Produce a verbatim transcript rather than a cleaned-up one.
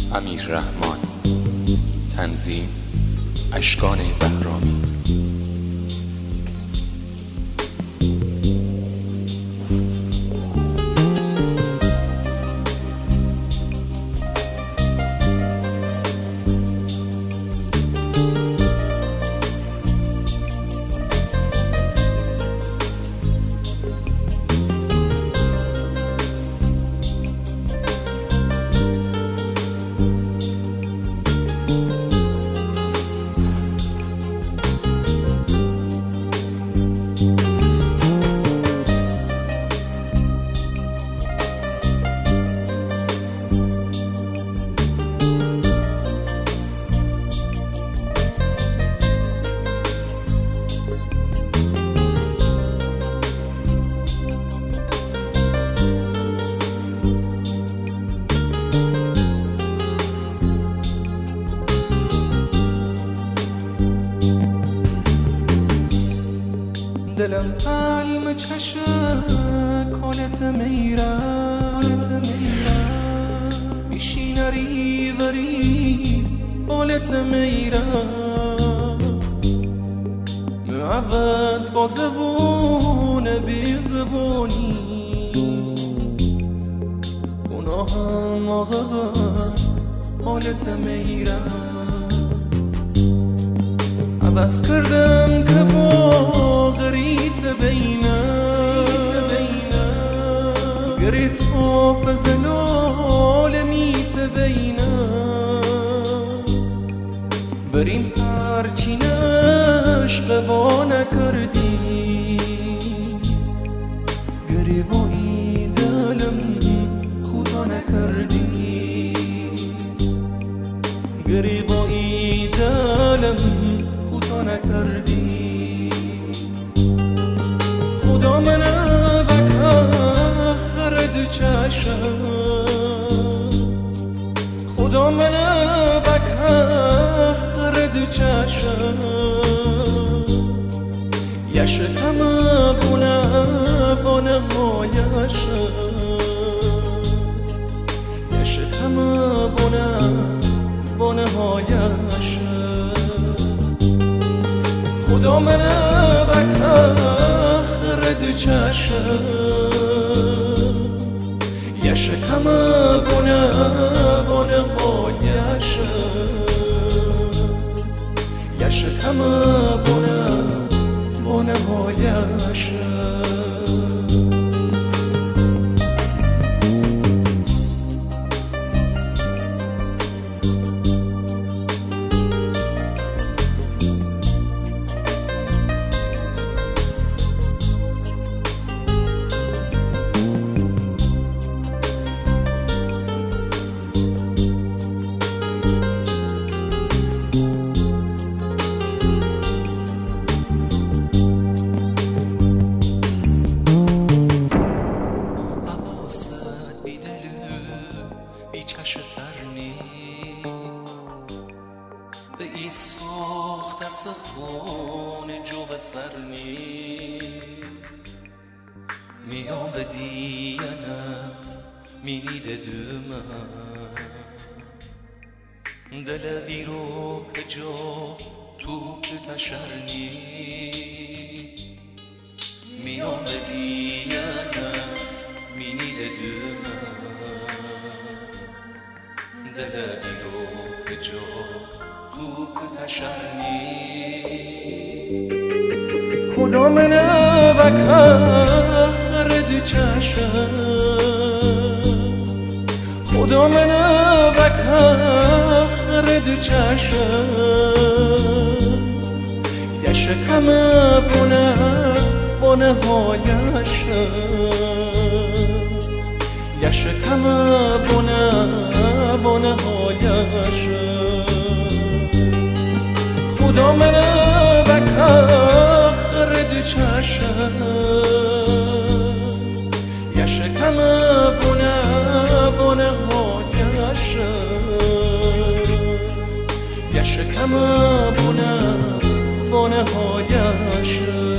امیررحمان. تنظیم اشکان بهرامی. دلم علم چشم کالت میرم میشینه ریوری بالت میرم معبد با زبون بی زبونی گناهم آقابت حالت میرم عوض کردم که با غریت بینم گریت حافظ عالمیت بینم بریم هرچی نشق با نکردی گریبایی دلم خدا نکردی گریبایی دلم خدا نکردی خدا منه بکه خرد چشم خدا منه بکه خرد چشم یشکم بونه بانه هایشم یشکم بونه بانه هایشم خدا منه بکه خرد چشم یشکم بونه بانه هایشم یشکم بونه بانه هایشم به ای سوخت از خون جو به سرنی میام به دیانت مینیده دومن دل ویرو که جو تو که تشرنی میام به دیانت مینیده دومن دل ویرو که جو تو تشرنی خدا منه بکه خرد چشم خدا منه بکه خرد چشم یشکم بونه بونه هایشم یشکم بونه بونه هایشم خدا منه بکه خرد چشم یشکم بونه بونه هایشم یشکم بونه بونه هایشم